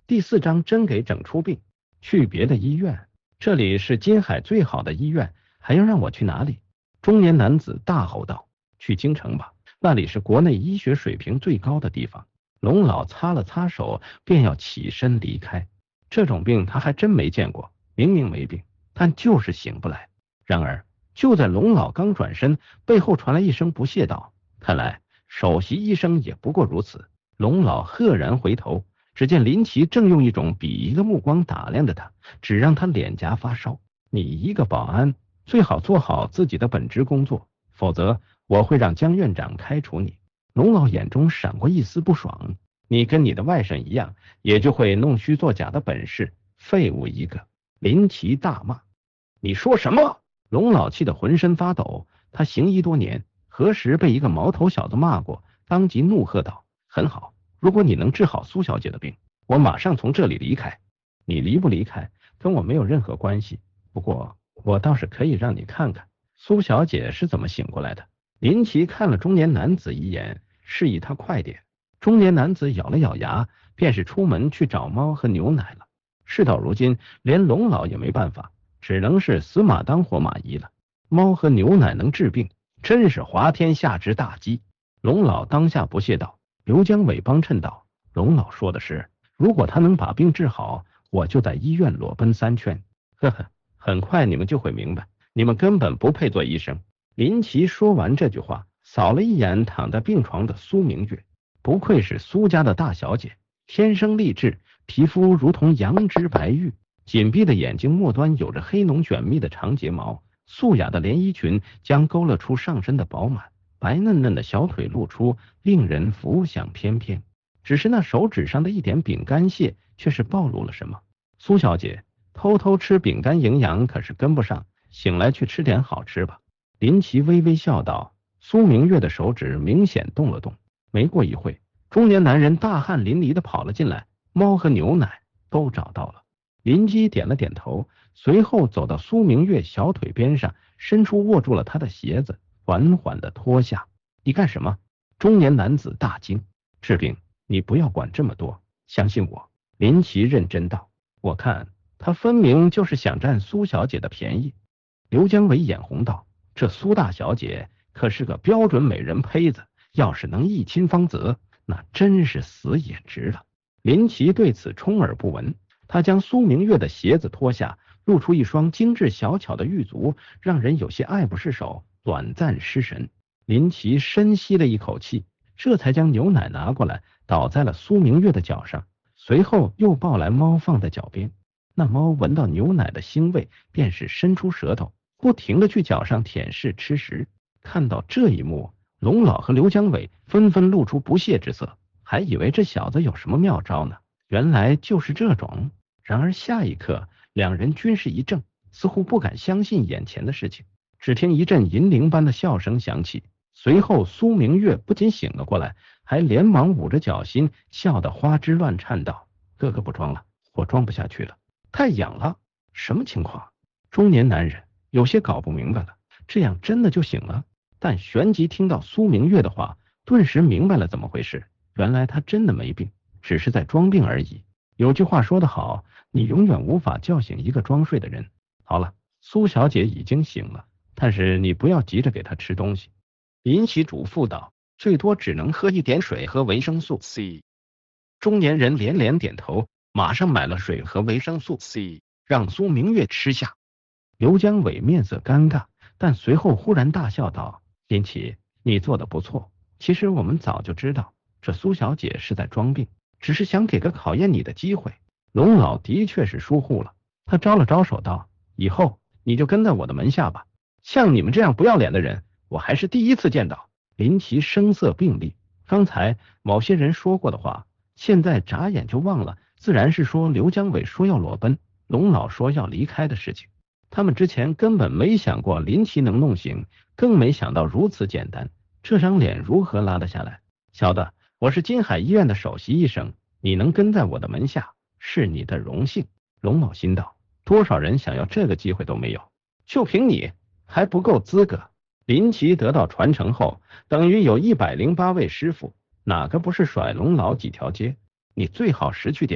第4章真给整出病，去别的医院，这里是金海最好的医院，还要让我去哪里？中年男子大吼道：去京城吧，那里是国内医学水平最高的地方。龙老擦了擦手，便要起身离开。这种病他还真没见过，明明没病，但就是醒不来。然而就在龙老刚转身，背后传来一声不屑道：看来首席医生也不过如此。龙老赫然回头，只见林奇正用一种鄙夷的目光打量着他，只让他脸颊发烧。你一个保安，最好做好自己的本职工作，否则我会让江院长开除你。龙老眼中闪过一丝不爽，你跟你的外甥一样，也就会弄虚作假的本事，废物一个。林奇大骂：你说什么？龙老气得浑身发抖，他行医多年，何时被一个毛头小子骂过？当即怒喝道：很好，如果你能治好苏小姐的病，我马上从这里离开。你离不离开跟我没有任何关系，不过我倒是可以让你看看苏小姐是怎么醒过来的。林奇看了中年男子一眼，示意他快点。中年男子咬了咬牙，便是出门去找猫和牛奶了。事到如今，连龙老也没办法，只能是死马当活马医了。猫和牛奶能治病，真是滑天下之大稽。龙老当下不屑道。刘江伟帮衬道：龙老说的是，如果他能把病治好，我就在医院裸奔3圈。呵呵，很快你们就会明白，你们根本不配做医生。林奇说完这句话，扫了一眼躺在病床的苏明月，不愧是苏家的大小姐，天生丽质，皮肤如同羊脂白玉，紧闭的眼睛末端有着黑浓卷密的长睫毛，素雅的连衣裙将勾勒出上身的饱满，白嫩嫩的小腿露出，令人浮想翩翩。只是那手指上的一点饼干屑却是暴露了什么。苏小姐，偷偷吃饼干营养可是跟不上，醒来去吃点好吃吧。林奇微微笑道。苏明月的手指明显动了动。没过一会，中年男人大汗淋漓的跑了进来，猫和牛奶都找到了。林基点了点头，随后走到苏明月小腿边上，伸出握住了他的鞋子，缓缓的脱下。你干什么？中年男子大惊。治病，你不要管这么多，相信我。林奇认真道。我看他分明就是想占苏小姐的便宜。刘江伟眼红道。这苏大小姐可是个标准美人胚子，要是能一亲芳泽，那真是死也值了。林奇对此充耳不闻，他将苏明月的鞋子脱下，露出一双精致小巧的玉足，让人有些爱不释手，短暂失神。林奇深吸了一口气，这才将牛奶拿过来，倒在了苏明月的脚上，随后又抱来猫放在脚边。那猫闻到牛奶的腥味，便是伸出舌头，不停的去脚上舔舐吃食。看到这一幕，龙老和刘江伟纷纷露出不屑之色，还以为这小子有什么妙招呢，原来就是这种。然而下一刻，两人均是一怔，似乎不敢相信眼前的事情。只听一阵银铃般的笑声响起，随后苏明月不仅醒了过来，还连忙捂着脚心，笑得花枝乱颤道：哥哥不装了，我装不下去了，太痒了。什么情况？中年男人有些搞不明白了，这样真的就醒了？但旋即听到苏明月的话，顿时明白了怎么回事，原来他真的没病，只是在装病而已。有句话说得好，你永远无法叫醒一个装睡的人。好了，苏小姐已经醒了，但是你不要急着给她吃东西。林奇嘱咐道，最多只能喝一点水和维生素 C。 中年人连连点头，马上买了水和维生素 C， 让苏明月吃下。刘江伟面色尴尬，但随后忽然大笑道：林奇，你做的不错，其实我们早就知道这苏小姐是在装病，只是想给个考验你的机会。龙老的确是疏忽了，他招了招手道：以后你就跟在我的门下吧，像你们这样不要脸的人，我还是第一次见到。林奇声色并厉，刚才某些人说过的话，现在眨眼就忘了，自然是说刘江伟说要裸奔，龙老说要离开的事情。他们之前根本没想过林奇能弄醒，更没想到如此简单，这张脸如何拉得下来？小的，我是金海医院的首席医生，你能跟在我的门下，是你的荣幸。龙老心道，多少人想要这个机会都没有，就凭你还不够资格。林奇得到传承后，等于有108位师傅，哪个不是甩龙老几条街？你最好识趣点，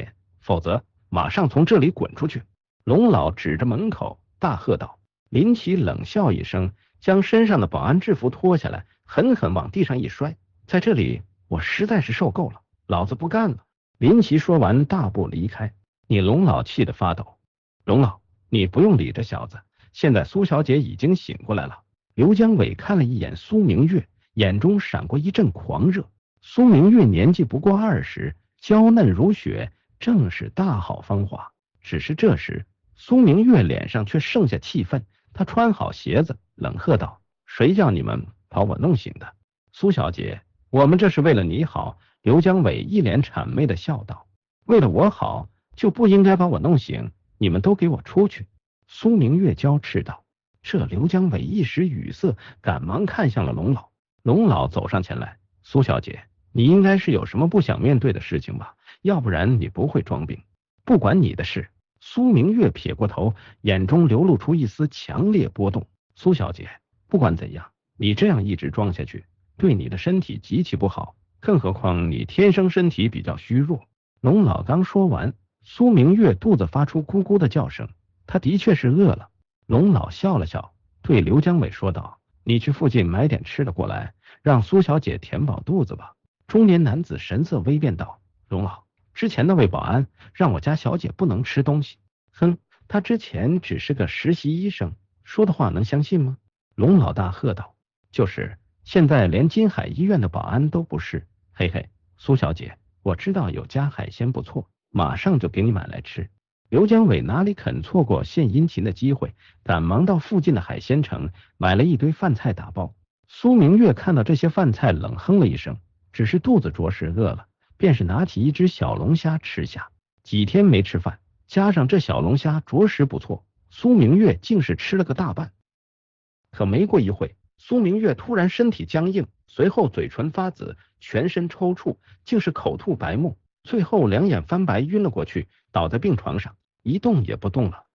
否则马上从这里滚出去！龙老指着门口大喝道。林奇冷笑一声，将身上的保安制服脱下来，狠狠往地上一摔。在这里我实在是受够了，老子不干了！林奇说完大步离开。你龙老气得发抖。龙老，你不用理这小子，现在苏小姐已经醒过来了。刘江伟看了一眼苏明月，眼中闪过一阵狂热。苏明月年纪不过20，娇嫩如雪，正是大好芳华。只是这时苏明月脸上却剩下气愤，她穿好鞋子，冷喝道：谁叫你们把我弄醒的？苏小姐，我们这是为了你好。刘江伟一脸谄媚的笑道：为了我好，就不应该把我弄醒，你们都给我出去！苏明月娇斥道。这刘江伟一时语塞，赶忙看向了龙老。龙老走上前来：苏小姐，你应该是有什么不想面对的事情吧，要不然你不会装病。不管你的事。苏明月撇过头，眼中流露出一丝强烈波动。苏小姐，不管怎样，你这样一直装下去，对你的身体极其不好，更何况你天生身体比较虚弱。龙老刚说完，苏明月肚子发出咕咕的叫声，他的确是饿了。龙老笑了笑，对刘江伟说道：你去附近买点吃的过来，让苏小姐填饱肚子吧。中年男子神色微变道：龙老，之前那位保安让我家小姐不能吃东西。哼，他之前只是个实习医生，说的话能相信吗？龙老大喝道：就是，现在连金海医院的保安都不是。嘿嘿，苏小姐，我知道有家海鲜不错，马上就给你买来吃。刘江伟哪里肯错过献殷勤的机会，赶忙到附近的海鲜城买了一堆饭菜打包。苏明月看到这些饭菜，冷哼了一声，只是肚子着实饿了，便是拿起一只小龙虾吃下。几天没吃饭，加上这小龙虾着实不错，苏明月竟是吃了个大半。可没过一会，苏明月突然身体僵硬，随后嘴唇发紫，全身抽搐，竟是口吐白沫，最后两眼翻白，晕了过去，倒在病床上，一动也不动了。